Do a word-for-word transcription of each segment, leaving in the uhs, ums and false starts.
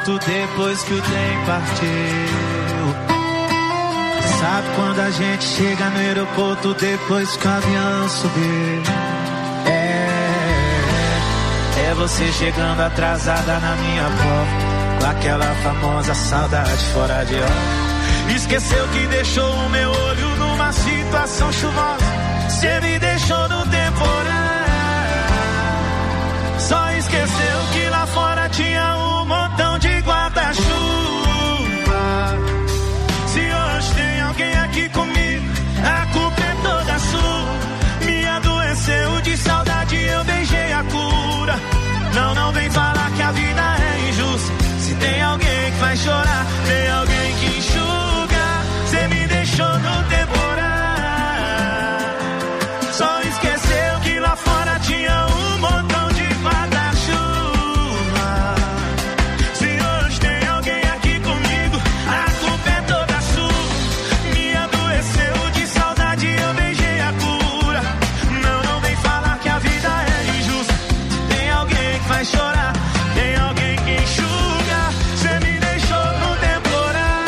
minuto depois que o trem partiu. Sabe quando a gente chega no aeroporto depois que o avião subiu? É, é você chegando atrasada na minha porta, com aquela famosa saudade fora de hora. Esqueceu que deixou o meu olho numa situação chuvosa. Cê me deixou no temporal. Só esqueceu que lá fora tinha um montão de guarda-chuva. Se hoje tem alguém aqui comigo, a culpa é toda sua. Me adoeceu de saudade, eu beijei a cura. Não, não vem falar que a vida é injusta. Se tem alguém que vai chorar, tem alguém que enxuga. Cê me deixou no temporal. Só esqueceu que lá fora tinha um montão de guarda-chuva. Se hoje tem alguém aqui comigo, a culpa é toda sua. Me adoeceu de saudade, eu beijei a cura. Não, não vem falar que a vida é injusta. Tem alguém que vai chorar, tem alguém que enxuga. Cê me deixou no temporal.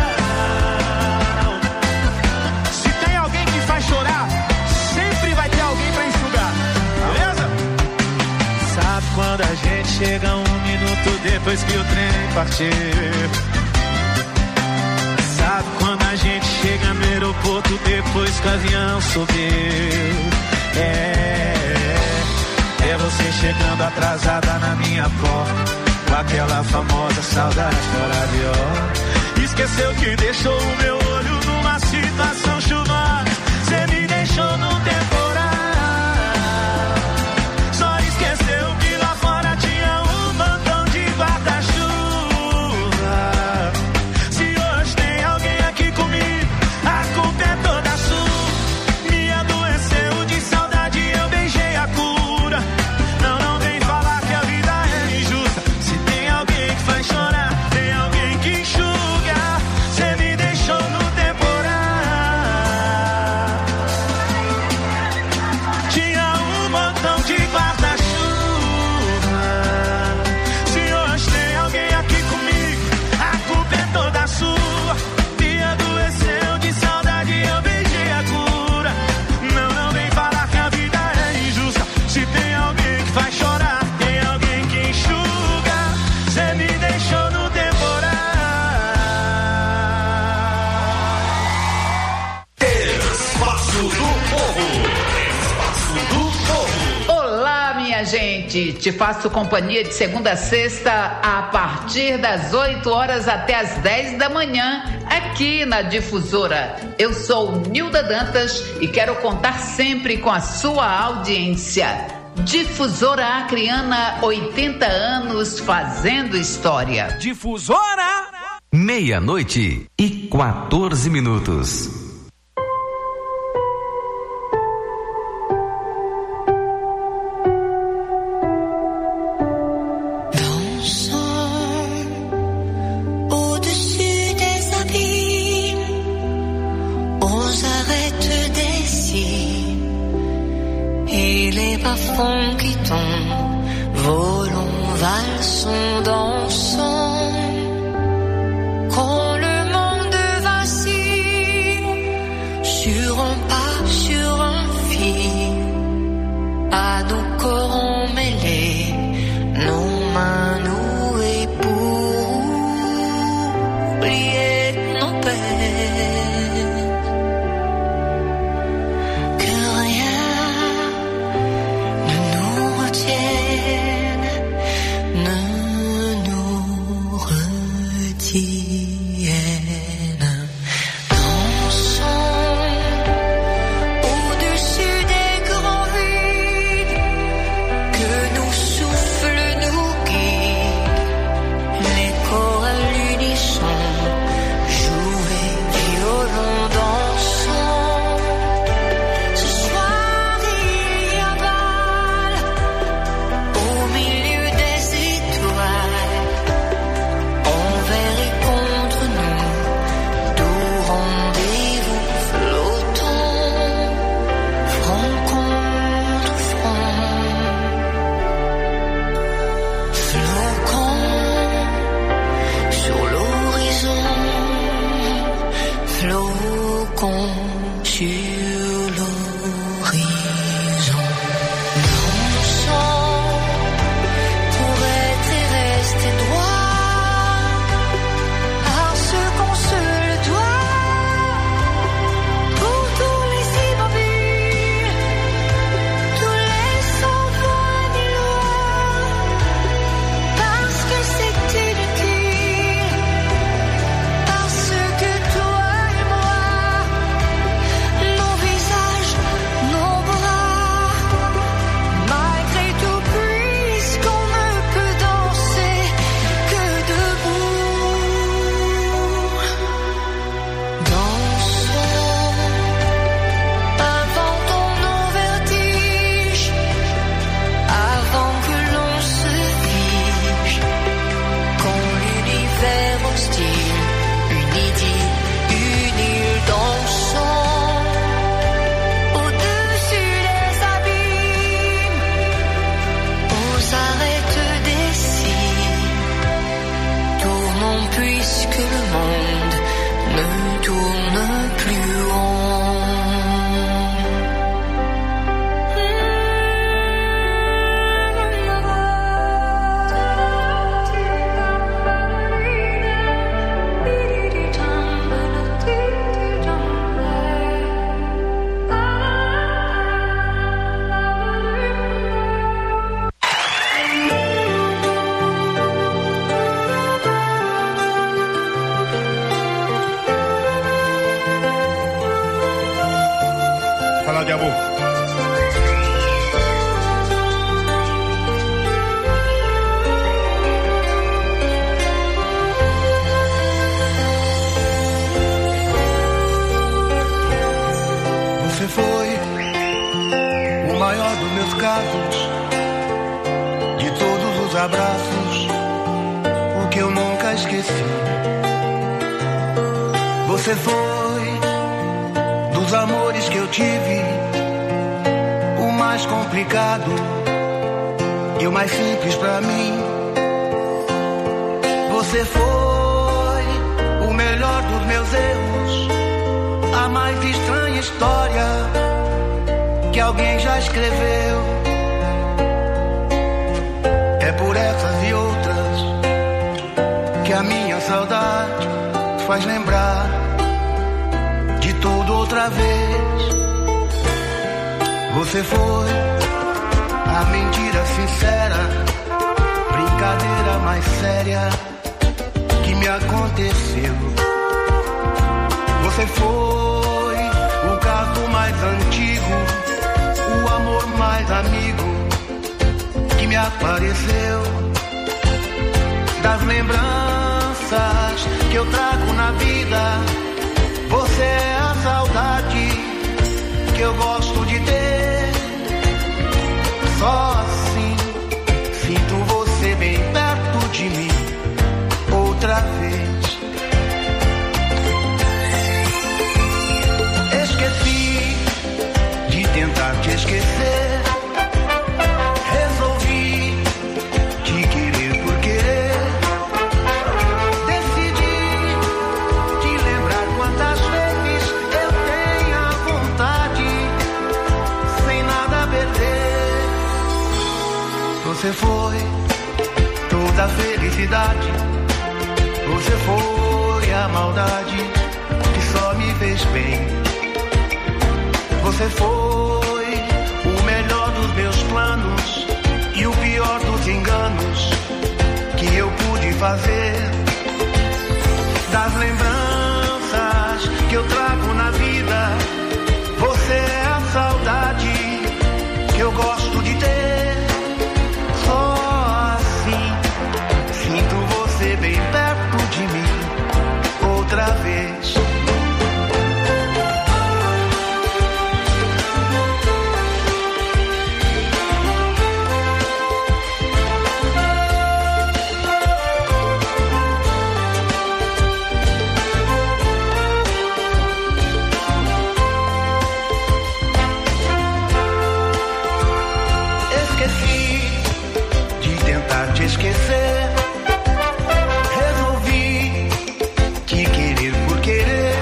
Se tem alguém que faz chorar, sempre vai ter alguém pra enxugar, beleza? Sabe quando a gente chega um minuto depois que o trem partiu? Sabe quando a gente chega no aeroporto depois que o avião subiu? É, é você chegando atrasada na minha porta, com aquela famosa saudade fora de hora. Esqueceu que deixou o meu olho numa situação chuvosa. Cê me deixou no temporal. Só esqueceu que lá fora tinha um montão de guarda-chuva. Se hoje tem alguém aqui comigo, a culpa é toda sua. Me adoeceu de saudade, eu beijei a cura. Não, não vem falar que a vida é injusta. Se tem alguém que faz chorar, tem alguém que enxuga. Cê me deixou no temporal. Tinha um montão de guarda-chuva. Se hoje tem alguém aqui comigo, a culpa é toda sua. Me adoeceu de saudade, eu beijei a cura. Não, não vem falar que a vida é injusta. Se tem alguém que faz chorar, tem alguém que enxuga. Cê me deixou no temporal. Espaço do Povo. Espaço do Povo. Olá, minha gente, te faço companhia de segunda a sexta a partir das oito horas até as dez da manhã aqui na Difusora. Eu sou Nilda Dantas e quero contar sempre com a sua audiência. Difusora Acreana, oitenta anos fazendo história. Difusora! Meia-noite e quatorze minutos. Au-dessus des abîmes, aux arêtes des cimes, et les bas-fonds qui tombent, volons, valsons, dansons. Quand le monde vacille, sur un pas, sur un fil, à nos corps emmêlés, nos mains nouées pour oublier nos peines. Que rien ne nous retienne, ne nous retienne. Dansons au-dessus des grands vides, que nos souffles nous guident, les corps à l'unisson, jouer violon, dansons. Ce soir il y a bal au milieu des étoiles, envers et contre nunca esqueci. Você foi dos amores que eu tive o mais complicado e o mais simples pra mim. Você foi o melhor dos meus erros, a mais estranha história que alguém já escreveu. É por essas e outras que a minha saudade faz lembrar de tudo outra vez. Você foi a mentira sincera, brincadeira mais séria que me aconteceu. Você foi o caso mais antigo, o amor mais amigo que me apareceu. Das lembranças que eu trago na vida, você é a saudade que eu gosto de ter. Só assim sinto você bem perto de mim outra vez. Esqueci de tentar te esquecer. Resolvi te querer por querer. Decidi te lembrar quantas vezes eu tenho a vontade, sem nada a perder. Você foi toda a felicidade, você foi a maldade que só me fez bem. Você foi o melhor dos meus planos e o pior dos enganos que eu pude fazer. Das lembranças que eu trago na vida, você é a saudade que eu gosto de ter. Só assim sinto você bem perto de mim outra vez. Esquecer, resolvi te querer por querer.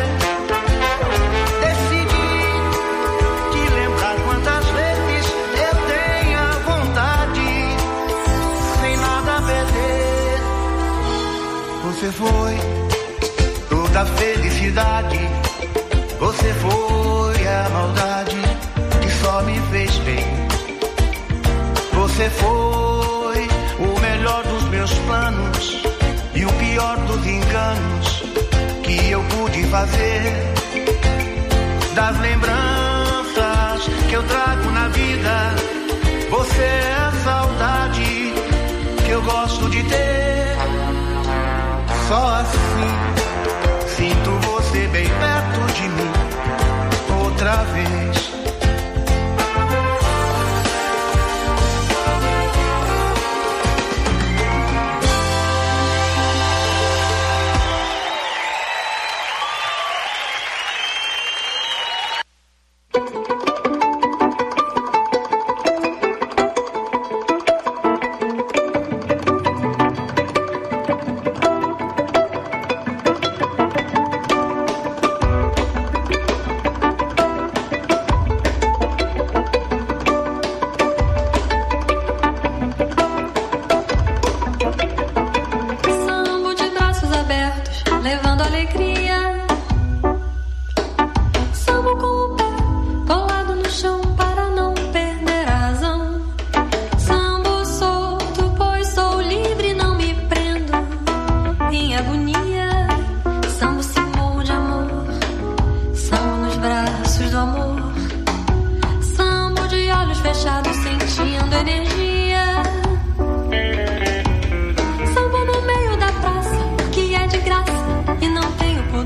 Decidi te lembrar quantas vezes eu tenho a vontade, sem nada a perder. Você foi toda a felicidade, você foi a maldade que só me fez bem. Você foi o melhor dos meus planos e o pior dos enganos que eu pude fazer. Das lembranças que eu trago na vida, você é a saudade que eu gosto de ter. Só assim sinto você bem perto de mim outra vez. Samba no meio da praça, que é de graça e não tenho por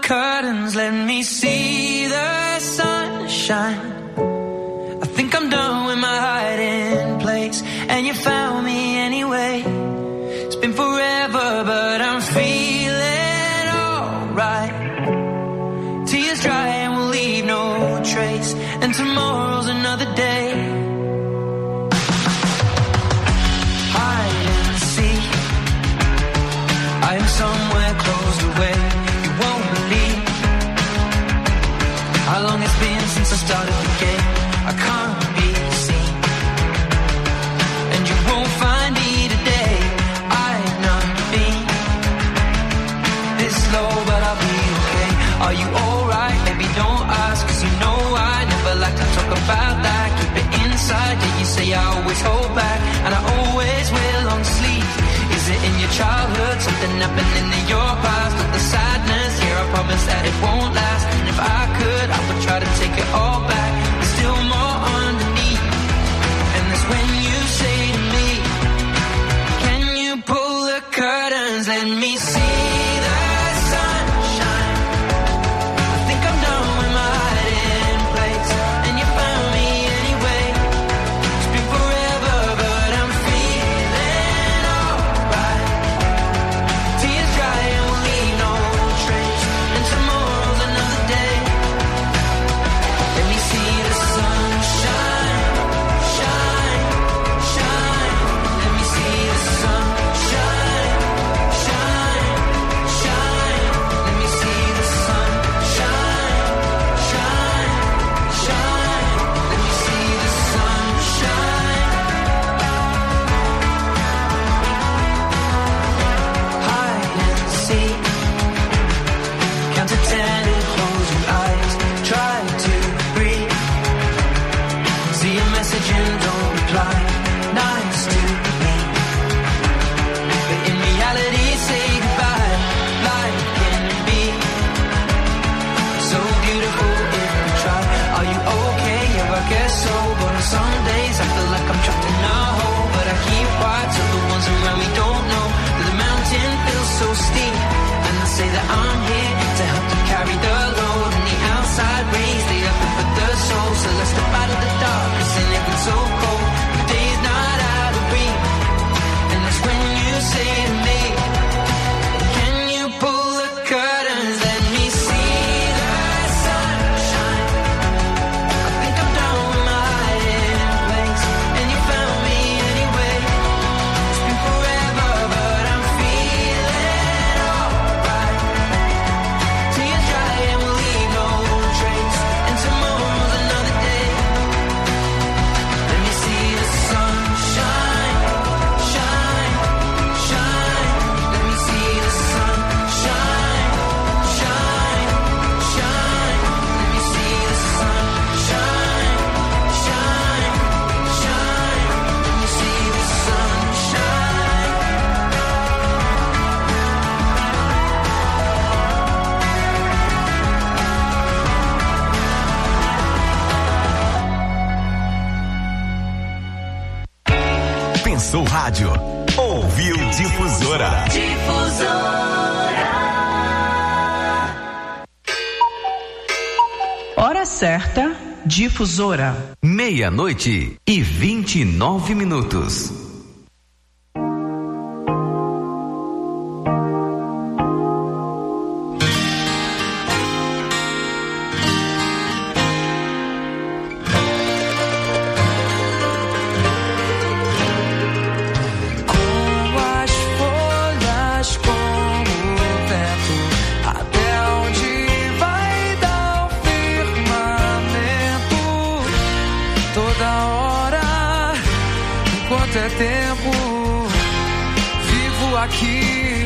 curtains, let me see the sunshine. I think I'm done with my hiding place, and you found me anyway. It's been forever, but I'm feeling alright. Tears dry and we'll leave no trace, and tomorrow's another day. Hide and seek, I am somewhere closed away. You won't believe how long it's been since I started the game. I can't be seen, and you won't find me today. I've not been this low, but I'll be okay. Are you alright? Maybe don't ask, cause you know I never like to talk about that. Keep it inside, yeah, you say I always hold back, and I always wear long sleeves. Is it in your childhood, something happening in your past? Not the sadness, here I promise that it won't last. And if I could, I would try to take it all back. There's still more underneath, and that's when you say to me, can you pull the curtains, let me see the sunshine. I think I'm done with my hiding place, and you found me anyway. It's been forever, but I'm feeling alright. Tears dry and we'll leave no trace, and tomorrow's another day. Let me see the sunshine, shine, shine. Let me see the sunshine, shine, shine. Let me see the sunshine, shine, shine. Let me see the sunshine. Hide and seek, count to ten and close your eyes. Try to breathe. See a message and don't reply. Nice to meet, but in reality, say goodbye. Life can be so beautiful if we try. Are you okay? Yeah, I guess so. But on some days I feel like I'm trapped in a hole, but I keep quiet so the ones around me don't know that the mountain feels so steep. And I say that I'm here to help them carry the load, and the outside rays, they up for the soul. So let's step out of the dark, cause it ain't been so cold. The day's not out of reach, and that's when you say to me, can you pull the curtains, let me see the sunshine. I think I'm done with my hiding place, and you found me anyway. It's been forever, but I'm feeling alright. Tears dry and we'll leave no trace, and tomorrow's another day. Let me see the sunshine, shine, shine. Let me see the sunshine, shine, shine. Let me see the sunshine, shine, shine. Let me see the sunshine. Pensou rádio, ouviu Difusora. Hora certa, Difusora. Meia-noite e vinte e nove minutos. Com as folhas, como o vento, até onde vai dar o firmamento. Toda hora, enquanto é tempo, vivo aqui,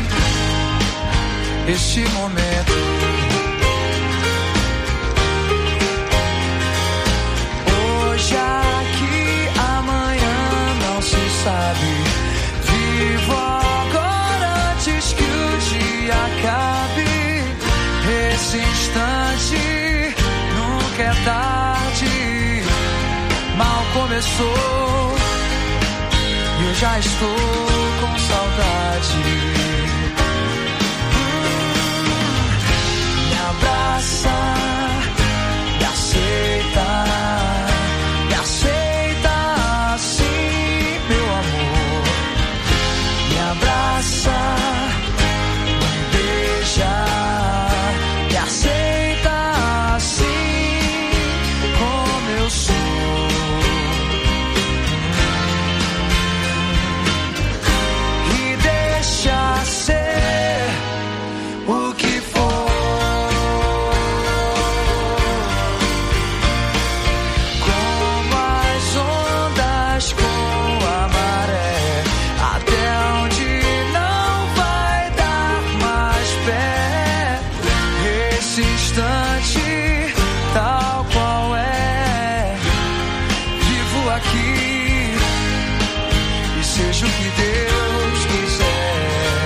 este momento. Hoje aqui, amanhã não se sabe. Vivo agora antes que o dia acabe. Esse instante nunca é tarde. Mal começou e eu já estou com saudade. Minha abraça, me aceita, me aceita assim, meu amor. Me abraça, me beija, me aceita assim como eu sou. E deixa ser o que for. Como as ondas com a maré, até onde não vai dar mais pé. Esse instante, tal qual é, vivo aqui e seja o que Deus quiser.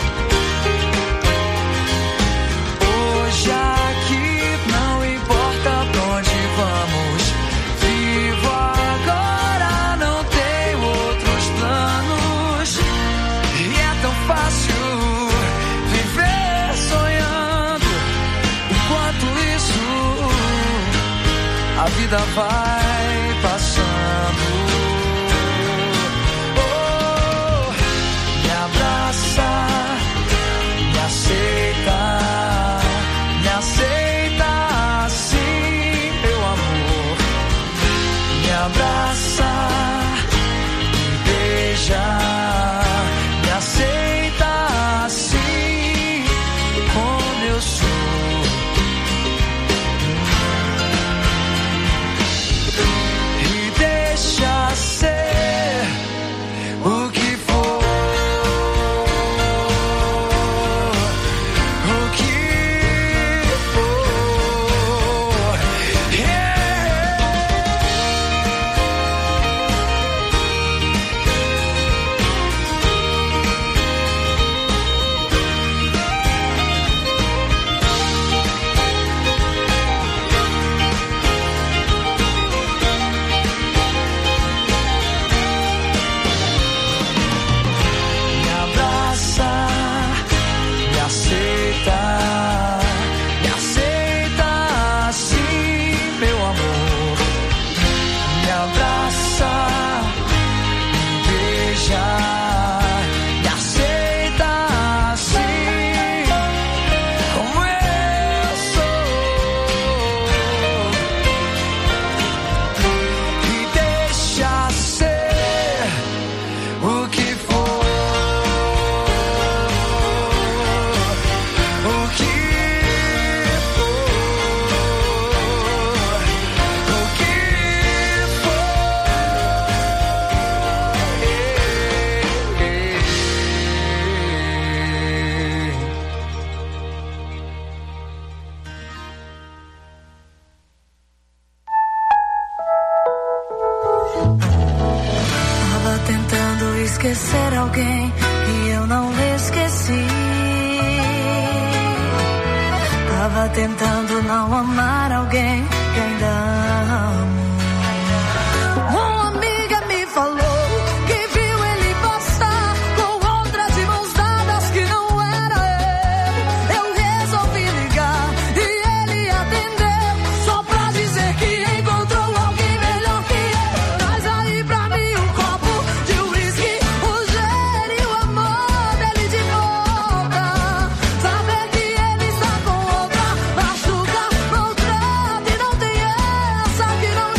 Hoje aqui não importa pra onde vamos. Vivo agora, não tenho outros planos. E é tão fácil viver sonhando. Enquanto isso, a vida vai passando. Oh, me abraça, me aceita, me aceita assim, meu amor. Me abraça, me beija, me aceita assim como eu sou. E deixa ser o que for. O que for. Yeah. Me abraça, me aceita, me aceita assim, meu amor. Me abraça, me beija, me aceita assim como eu sou. E deixa ser o que for. O que for. O que Tava tentando esquecer alguém que eu não esqueci. Tava tentando não amar alguém que ainda amo. Uma amiga me falou que viu ele passar com outras de mãos dadas que não era eu. Eu resolvi ligar e ele atendeu, só pra dizer que encontrou alguém melhor que eu. Traz aí pra mim um copo de uísque, o gelo e o amor dele de volta. Saber que ele está com outra machuca, maltrata e não tem essa que não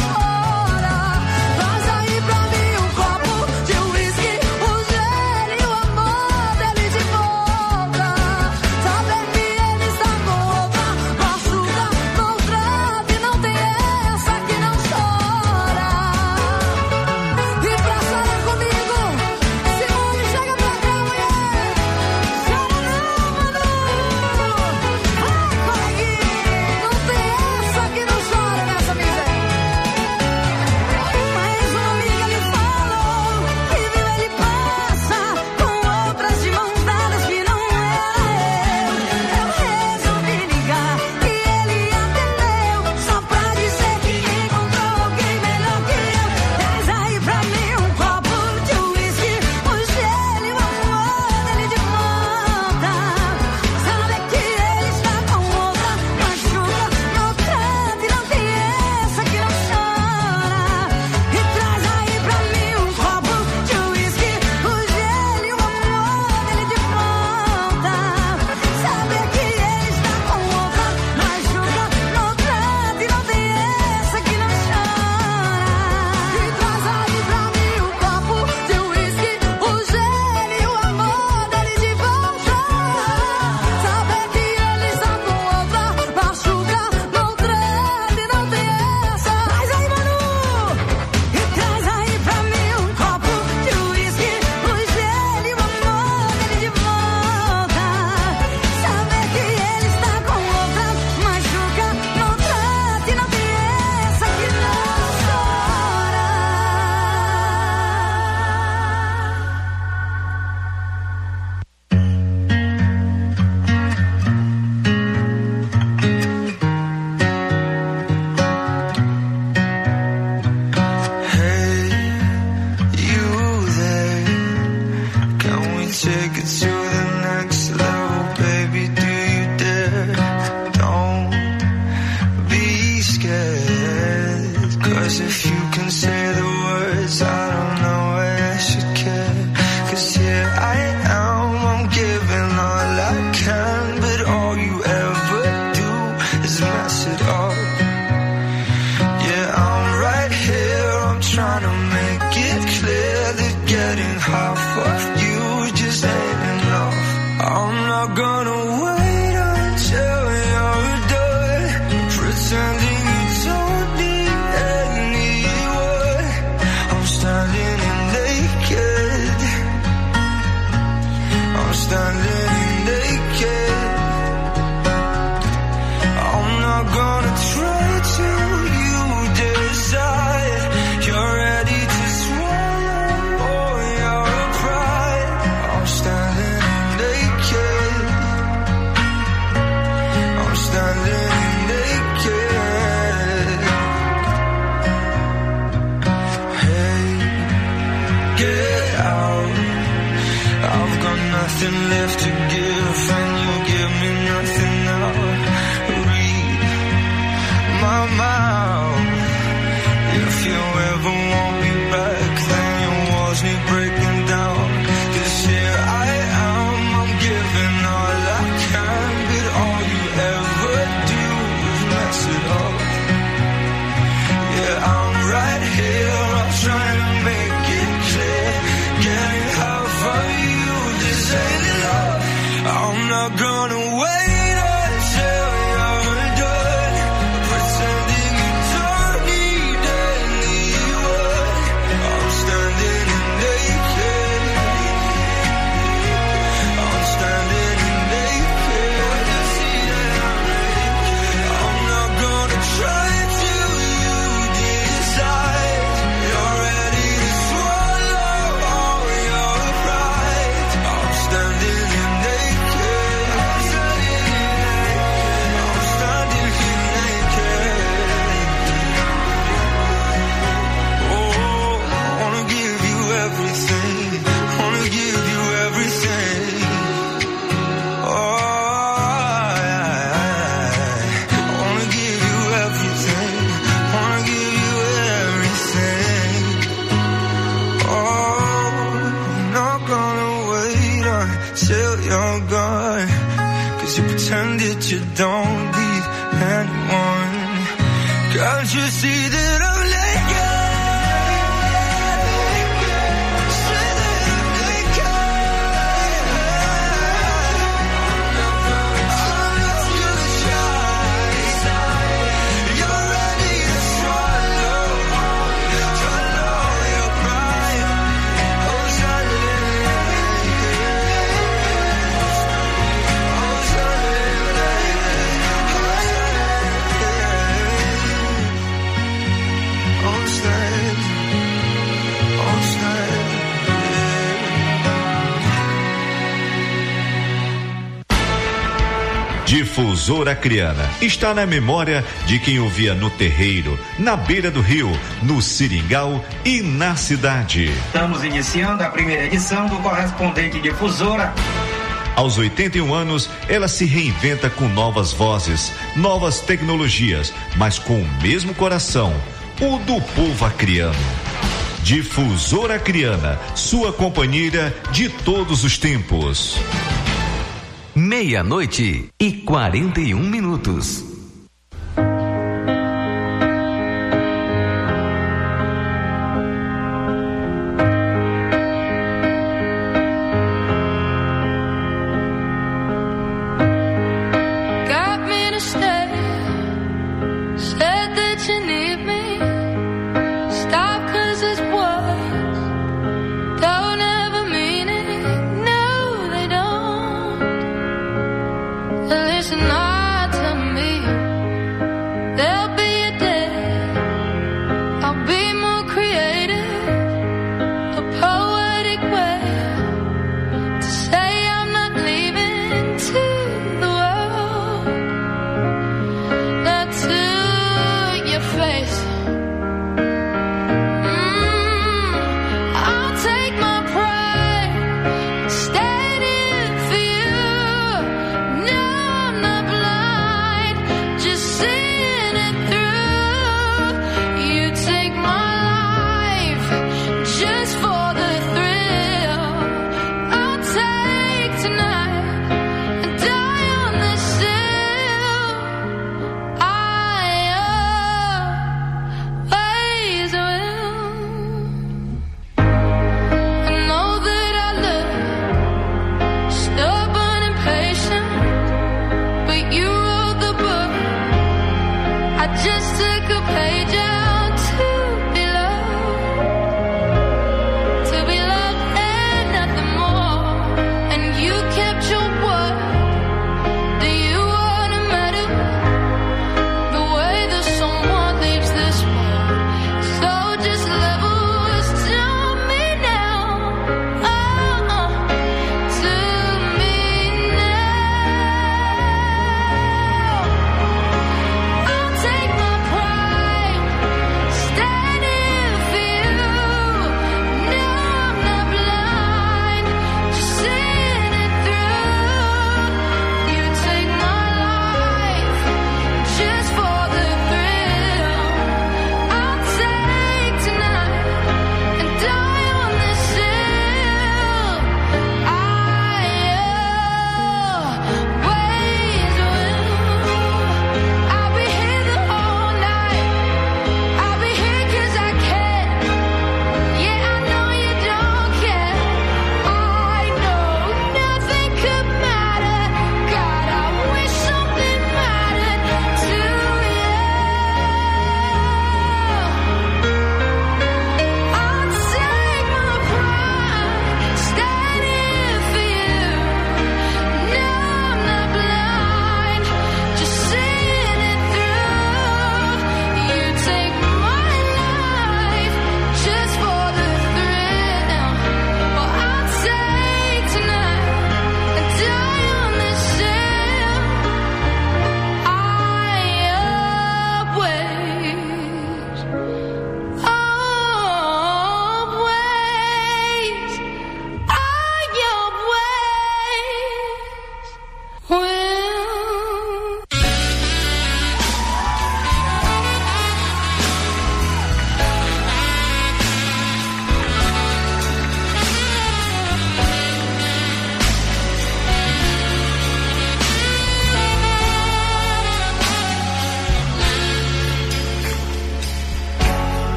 trying to make it clear that getting half of you just ain't enough. I'm not gonna wait until you're done pretending you don't need anyone. I'm standing in naked. I'm standing in naked. I'm not gonna try to you decide you're ready to swallow all your pride. I'm standing in naked. I'm standing in naked. Hey, get out. I've got nothing left to give and you give me nothing now. Read my mouth. If you ever want me back, then your walls need breaking down. 'Cause here I am, I'm giving all I can, but all you ever do is mess it up. Yeah, I'm right here, I'm trying to make it clear. Getting half of you, this ain't love. I'm not gonna wait until you're done pretending you don't need anyone. I'm standing in naked. I'm standing in naked. I'm not gonna try till you decide you're ready to swallow all your pride. I'm standing in naked. I'm standing in naked. I'm standing in naked. Oh, I wanna give you everything. Wanna give you everything. Oh, I wanna give you everything. Wanna give you everything. Oh, I'm not gonna wait until you're gone. 'Cause you pretended you don't need anyone. Can't you see that I'm naked? See that I'm naked. I'm not gonna try. You're ready to swallow, swallow your pride. Oh, standing in naked. Oh, standing in naked. I'm standing, I'm standing. Difusora Acreana está na memória de quem ouvia no terreiro, na beira do rio, no seringal e na cidade. Estamos iniciando a primeira edição do Correspondente Difusora. Aos oitenta e um anos, ela se reinventa com novas vozes, novas tecnologias, mas com o mesmo coração, o do povo acreano. Difusora Acreana, sua companheira de todos os tempos. Meia-noite e quarenta e um minutos. Got me to stay. Said that you need me. Stop 'cause it's words don't ever mean it. No, they don't. Listen not to me. There'll be a day I'll be more creative, a poetic way to say I'm not leaving to the world, not to your face. Mm,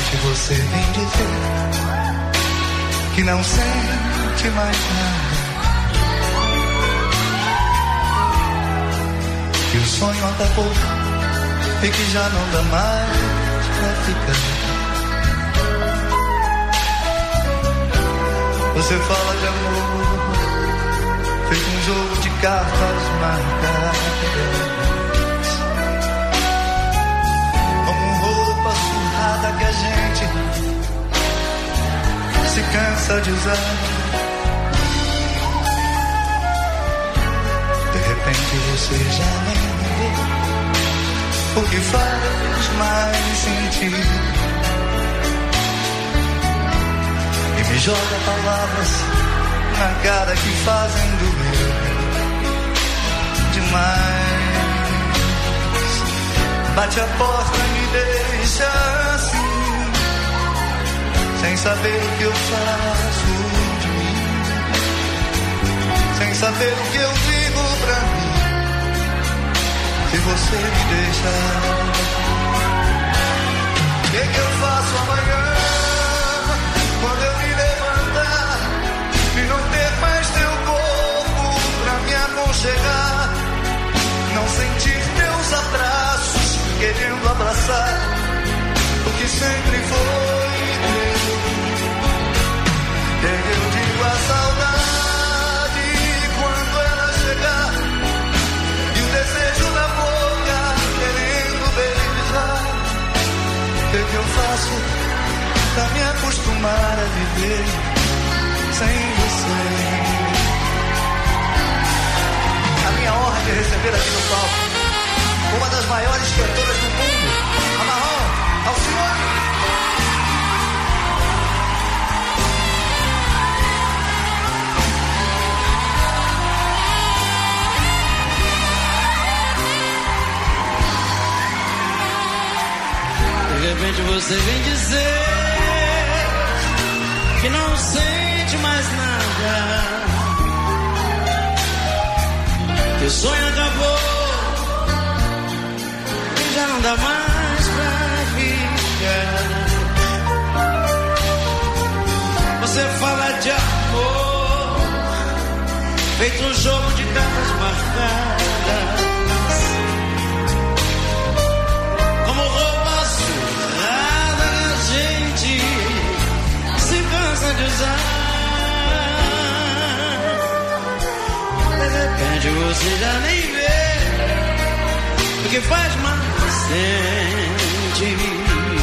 repente você vem dizer que não sente mais nada, que o sonho acabou e que já não dá mais pra ficar. Você fala de amor, feito um jogo de cartas marcadas, como roupa surrada que a gente se cansa de usar. De repente você já nem vê o que faz mais sentido e me joga palavras na cara que fazem doer demais. Bate a porta e me deixa assim, sem saber o que eu faço de mim, sem saber o que eu digo pra mim, se você me deixar. O que, que eu faço amanhã, quando eu me levantar e não ter mais teu corpo pra me aconchegar, não sentir teus abraços querendo abraçar o que sempre foi teu? E eu digo a saudade quando ela chegar e o desejo na boca querendo beijar. O que, que eu faço pra me acostumar a viver sem você? A minha honra de receber aqui no palco uma das maiores cantoras do mundo, a Marrom Alcione. De repente você vem dizer que não sente mais nada, que o sonho acabou e já não dá mais pra ficar. Você fala de amor, feito um jogo de cartas marcadas, como roupa surrada que a gente se cansa de usar. De repente você já nem vê o que faz mais sentido,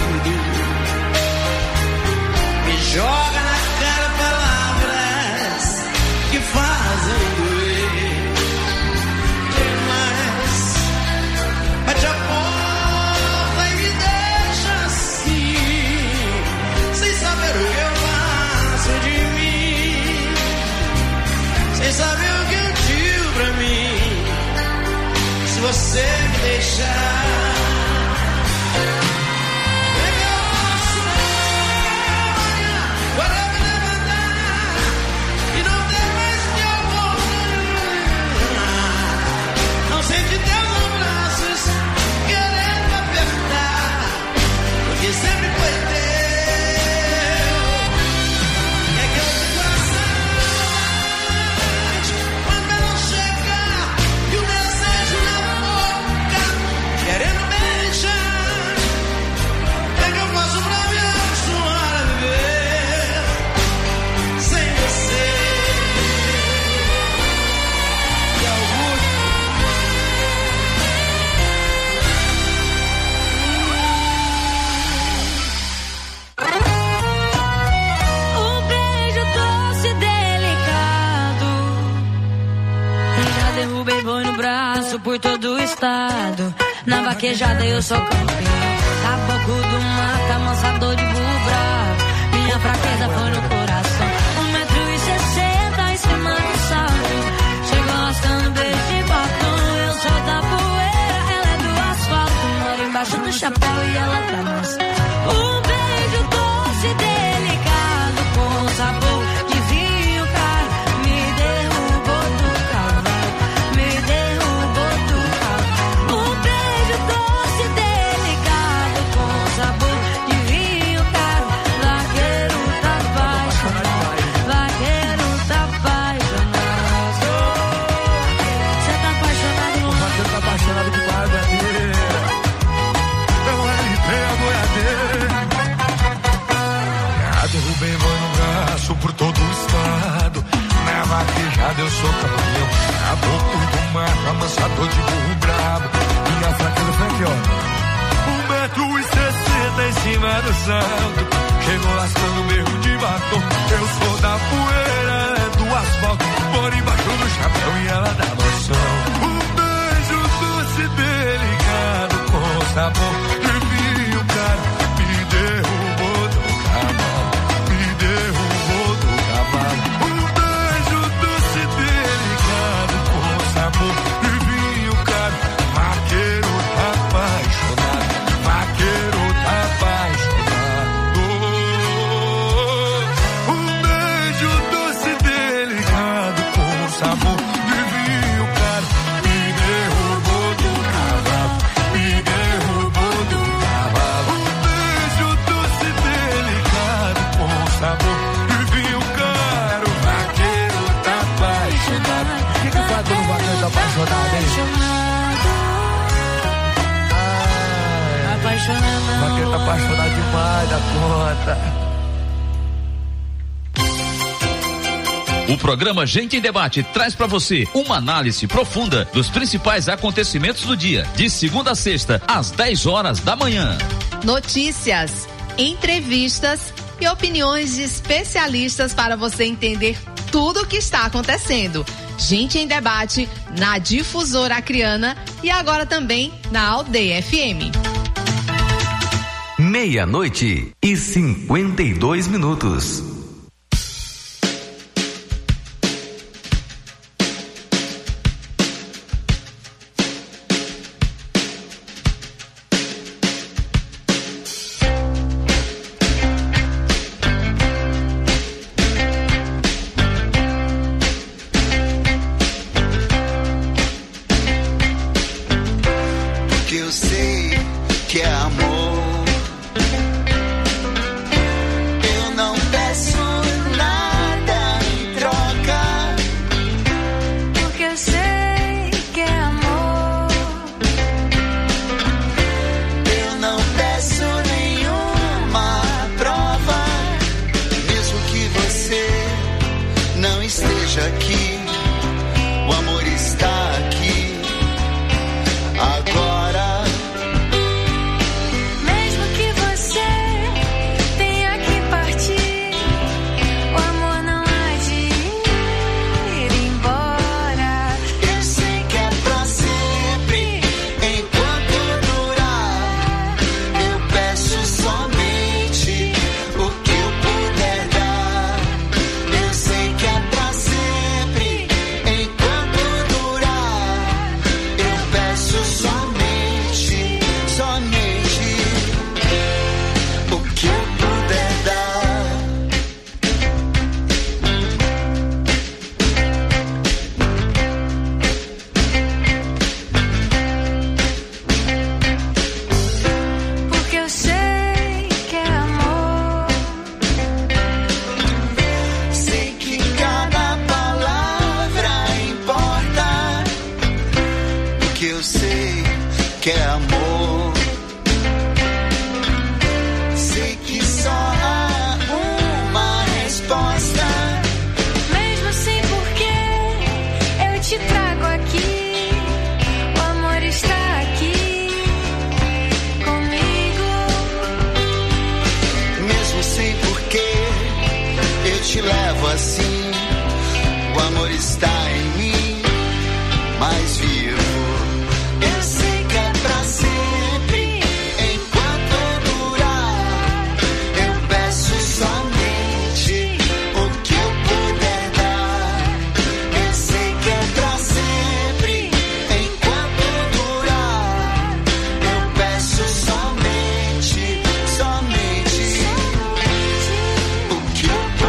me joga na cara palavras que fazem doer demais. Bate a porta e me deixa assim, sem saber o que eu faço de mim, sem saber o que eu digo pra mim, se você me deixar. Sente teus abraços querendo apertar, porque sempre foi teu. É que eu te coração quando ela chegar e o desejo na boca querendo beijar. É que eu faço pra me acostumar a viver sem você. Que orgulho. Derrubei boi no braço por todo o estado. Na vaquejada eu sou campeão. Caboclo do mato, amansador de burro bravo. Minha fraqueza foi no coração. Um metro e sessenta em cima do salto. Chegou arrastando beijo de batom. Eu sou da poeira, ela é do asfalto. Moro embaixo do chapéu e ela tá massa. Um beijo doce, delicado, com sabor de vinho caro. Me derrubou do cavalo, me derrubou do cavalo. Um beijo doce, delicado, com sabor de vinho caro. por todo o estado. Na vaquejada eu sou campeão. Caboclo do mato, amansador de burro brabo. Minha fraqueza foi aqui, ó. Um metro e sessenta em cima do salto. Chegou lascando mesmo de batom. Eu sou da poeira, é do asfalto. Por embaixo do chapéu e ela dá noção. Um beijo doce, delicado, com sabor de vinho caro. Me derrubou do cavalo, me derrubou do cavalo. Um beijo doce, delicado, com sabor de vinho caro. Vaqueiro tá apaixonado, vaqueiro tá apaixonado. Sabor de vinho caro, me derrubou do cavalo, me derrubou do cavalo. Um beijo doce, delicado, com sabor de vinho caro. Vaqueiro tá apaixonado. O que que faz quando o vaqueiro tá apaixonado, hein? Apaixonado. O vaqueiro tá apaixonado demais da conta. O programa Gente em Debate traz para você uma análise profunda dos principais acontecimentos do dia, de segunda a sexta, às dez horas da manhã. Notícias, entrevistas e opiniões de especialistas para você entender tudo o que está acontecendo. Gente em Debate na Difusora Acreana e agora também na Aldeia F M. Meia-noite e cinquenta e dois minutos.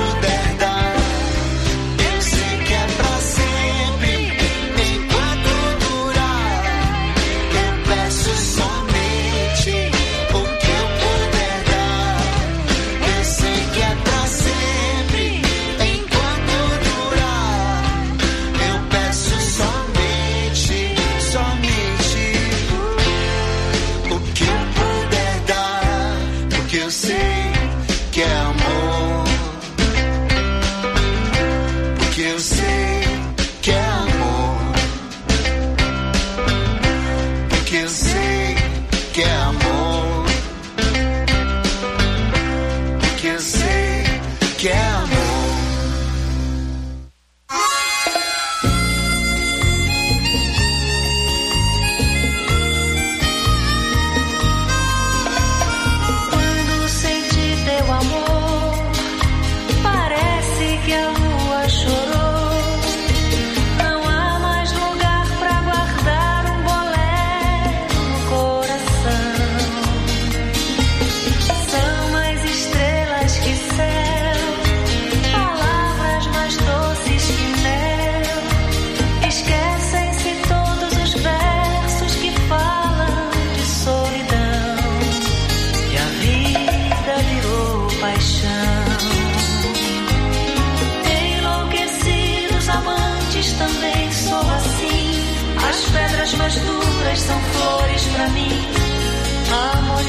Enquanto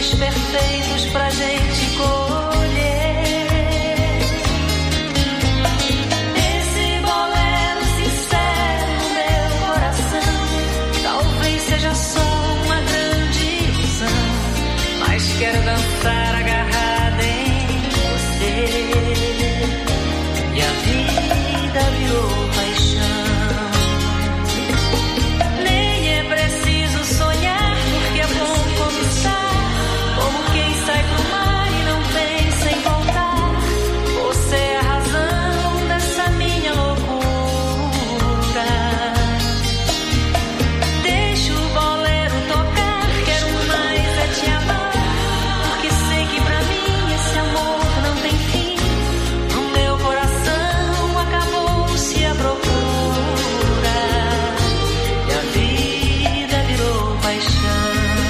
amores perfeitos pra gente colher. Esse bolero sincero no meu coração talvez seja só uma grande ilusão, mas quero dançar agarrada em você. E a vida virou paixão. Nem é preciso sonhar, porque é bom começar. Como quem sai pro mar e não pensa em voltar. Você é a razão dessa minha loucura. Deixa o bolero tocar, quero mais é te amar. Porque sei que pra mim esse amor não tem fim. No meu coração acabou-se a procura. E a vida virou paixão.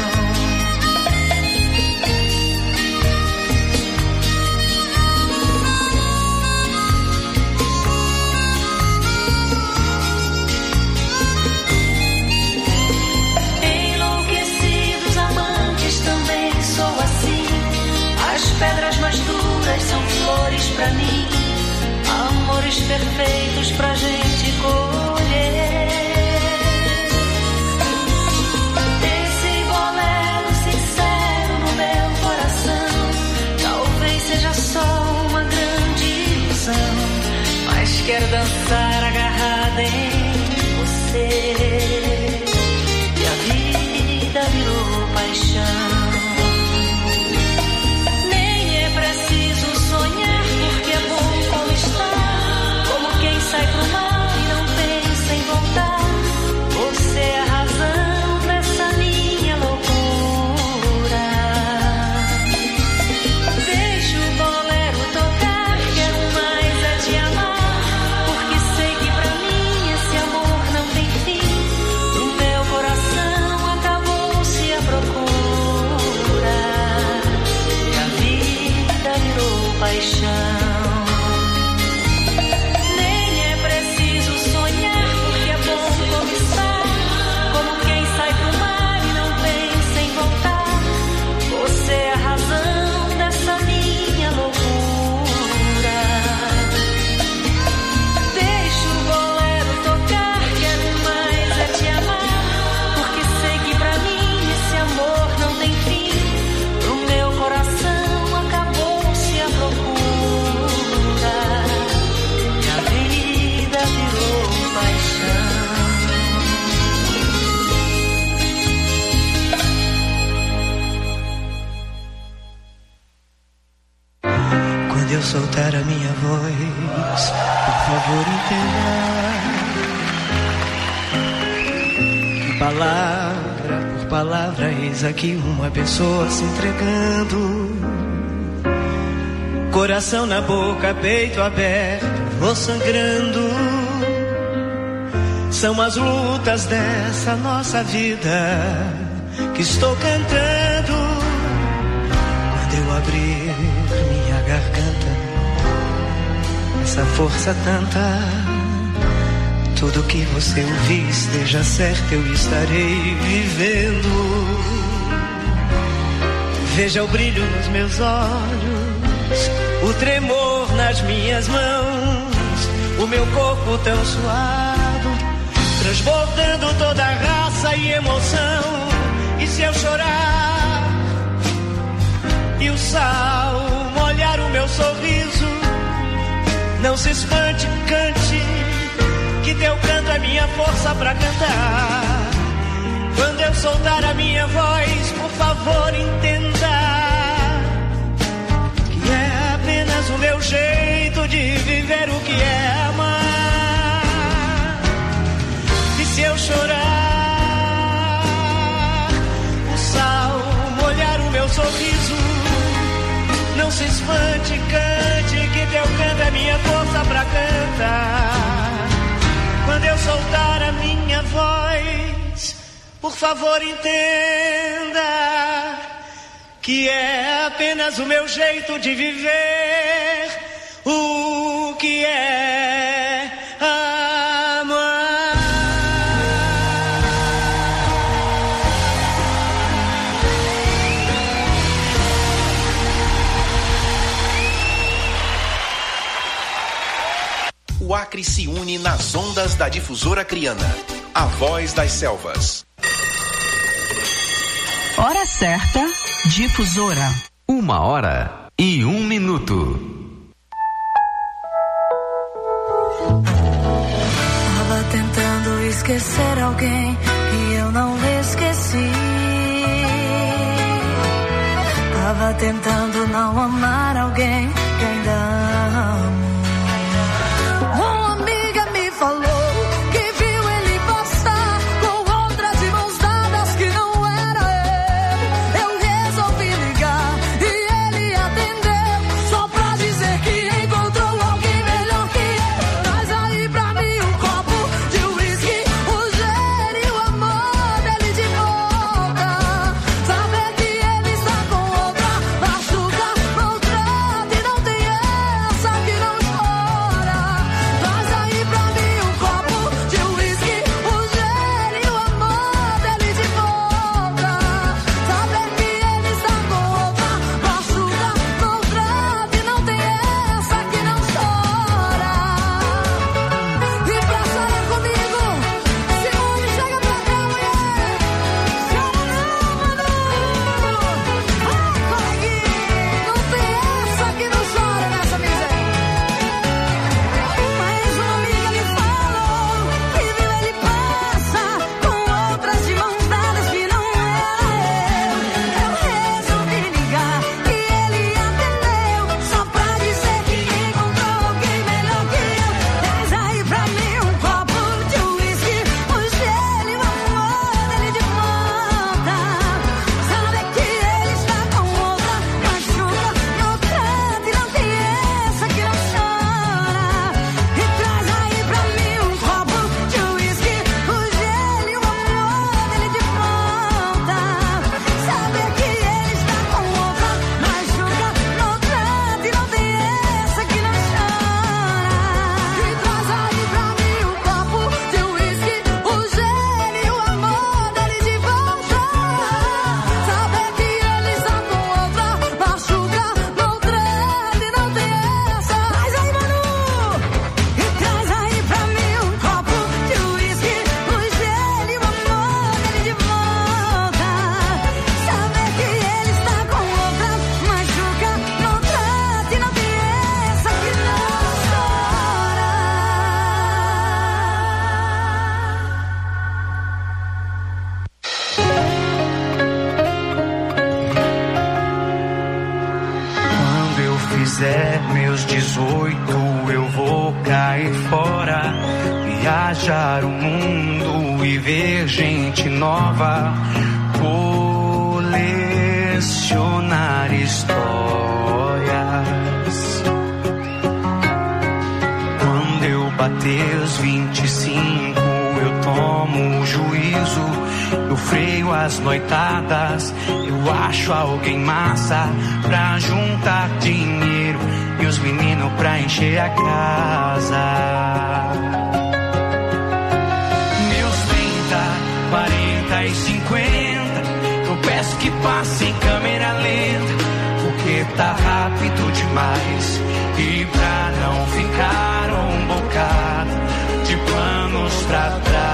Enlouquecidos amantes também sou assim. As pedras mais duras são flores pra mim. Amores perfeitos pra gente colher. Esse bolero sincero no meu coração talvez seja só uma grande ilusão, mas quero dançar agarrada em você. E a vida virou paixão. Nem é preciso sonhar, porque é bom como está. Como quem sai pro mar e não pensa em voltar. Você é a razão dessa minha loucura. Deixa o bolero tocar, quero mais é te amar. Porque sei que pra mim esse amor não tem fim. No meu coração acabou-se a procura. E a vida virou paixão. Nem é preciso sonhar, porque é bom começar. Como quem sai pro mar e não pensa em voltar. Você é a razão dessa minha loucura. Deixa o bolero tocar, quero mais é te amar. Porque sei que pra mim esse amor não tem fim. No meu coração acabou-se a procura. E a vida virou paixão. Quando eu soltar a minha voz, por favor entenda que palavra por palavra eis aqui uma pessoa se entregando. Coração na boca, peito aberto, vou sangrando. São as lutas dessa nossa vida que estou cantando. Quando eu abrir minha garganta, essa força tanta, tudo que você ouvir esteja certo, eu estarei vivendo. Veja o brilho nos meus olhos, o tremor nas minhas mãos, o meu corpo tão suado, transbordando toda a raça e emoção. E se eu chorar e o sal molhar o meu sorriso, não se espante, cante, que teu canto é minha força pra cantar. Quando eu soltar a minha voz, por favor entenda que é apenas o meu jeito de viver o que é amar. E se eu chorar, o sal molhar o meu sorriso, não se espante, cante, que teu canto é minha força pra cantar. Quando eu soltar a minha voz, por favor entenda que é apenas o meu jeito de viver o que é amar. O Acre se une nas ondas da Difusora Acreana. A voz das selvas. Hora certa, Difusora. Uma hora e um minuto. Tava tentando esquecer alguém que eu não esqueci. Tava tentando não amar alguém que ainda amo. Uma amiga me falou que viu ele passar com outra de mãos dadas que não era eu. Eu resolvi ligar e ele atendeu só pra dizer que encontrou alguém melhor que eu. Traz aí pra mim um copo de uísque, o gelo e o amor dele de volta. Saber que ele está com outra machuca, maltrata e não tem essa que não chora. Traz aí pra mim um copo de uísque, o gelo e o amor dele de volta. Saber que ele está com outra machuca, maltrata e não tem essa que não chora. E pra chorar comigo, Simone, chega pra cá, mulher. Chora não, Manu. Ai, coleguinha, não tem essa que não chora nessa miséria. Mas uma amiga me falou que viu ele passar com outras de mãos dadas que não era eu. Eu resolvi ligar e ele atendeu só pra dizer que encontrou alguém melhor que eu. Traz aí pra mim um copo de uísque, o gelo e o amor dele de volta. Sabe que ele está com outra, machuca, maltrata e não tem essa que não chora. E traz aí pra mim um copo de uísque, o gelo e o amor dele de volta. Saber que ele está com outra, machuca, maltrata e não tem essa que não chora. E traz aí pra mim um copo de uísque, o gelo e o amor dele de volta. Saber que ele está com outra, machuca, maltrata e não tem essa. Traz aí, Manu! E traz aí pra mim um copo de uísque, o gelo e o amor dele de volta. Saber que ele está com outra, machuca, maltrata e não tem essa que não chora. Quando eu fizer meus dezoito, eu vou cair fora, viajar o mundo e ver gente nova, colecionar histórias. Quando eu bater os vinte e cinco, eu tomo o juízo, eu freio as noitadas, eu acho alguém massa pra juntar dinheiro e os meninos pra encher a casa. Meus trinta, quarenta e cinquenta, eu peço que passe em câmera lenta, porque tá rápido demais. E pra não ficar um bocado de planos pra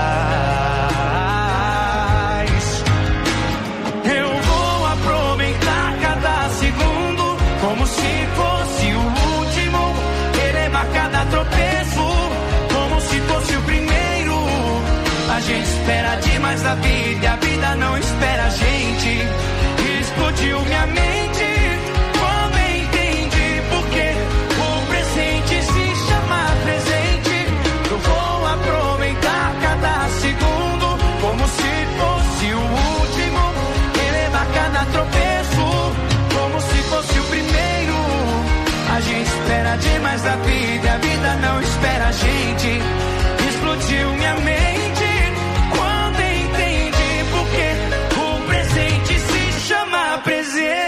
trás, eu vou aproveitar cada segundo como se fosse o último, elevar cada tropeço como se fosse o primeiro. A gente espera demais da vida e a vida não espera a gente. Explodiu minha mente quando entendi porque o presente se chama presente. Eu vou aproveitar cada segundo como se fosse o último, elevar cada tropeço como se fosse o primeiro. A gente espera demais da vida e a vida não espera a gente. Explodiu minha mente quando entendi porque o presente se chama presente.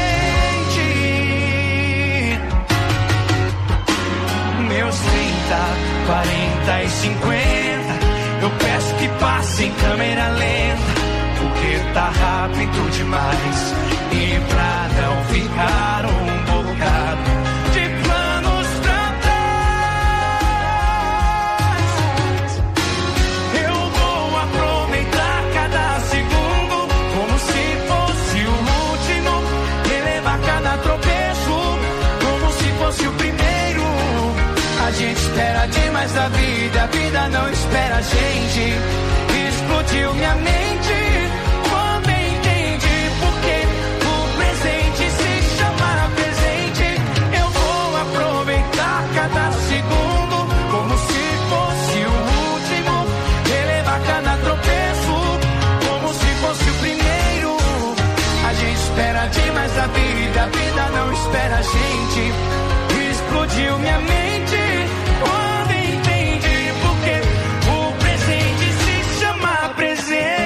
Meus trinta, quarenta e cinquenta, eu peço que passe em câmera lenta, porque tá rápido demais. E pra não ficar um bocado de planos pra trás, fosse o primeiro. A gente espera demais da vida, a vida não espera a gente. Explodiu minha mente quando entendi porque o presente se chama presente. Eu vou aproveitar cada segundo como se fosse o último, relevar cada tropeço como se fosse o primeiro. A gente espera demais da vida, a vida não espera a gente. Explodiu minha mente quando entendi porque o presente se chama presente.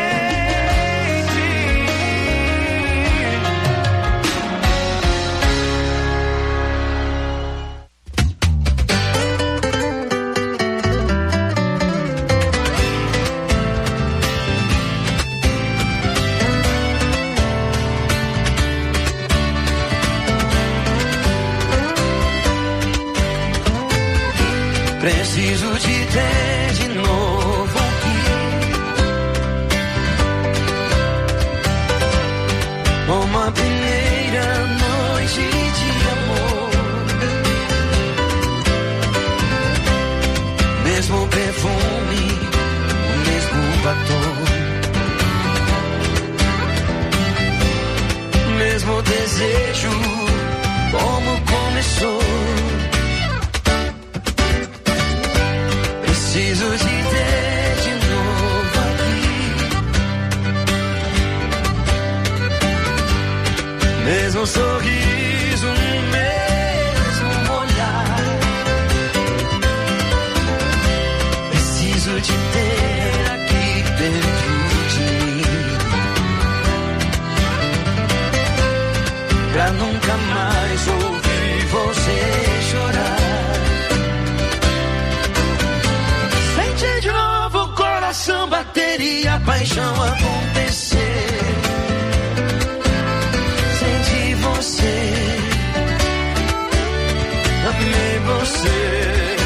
Preciso te ter de novo aqui. Uma primeira noite de amor. Mesmo perfume, o mesmo batom. Mesmo desejo, como começou. Preciso te ter de novo aqui. Mesmo sorriso, mesmo olhar. Preciso te ter aqui dentro de mim, pra nunca mais ouvir você chorar. De novo o coração bater e a paixão acontecer. Senti você, amei você.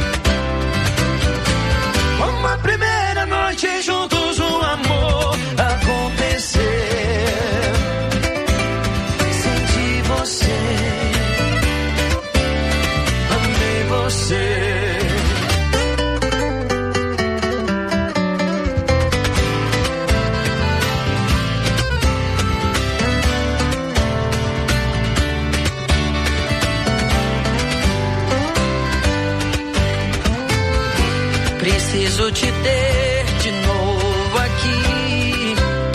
Uma primeira noite juntos, um amor acontecer. Senti você, amei você. Preciso te ter de novo aqui.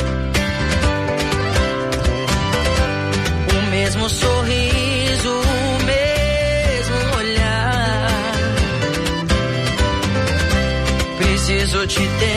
O mesmo sorriso, o mesmo olhar. Preciso te ter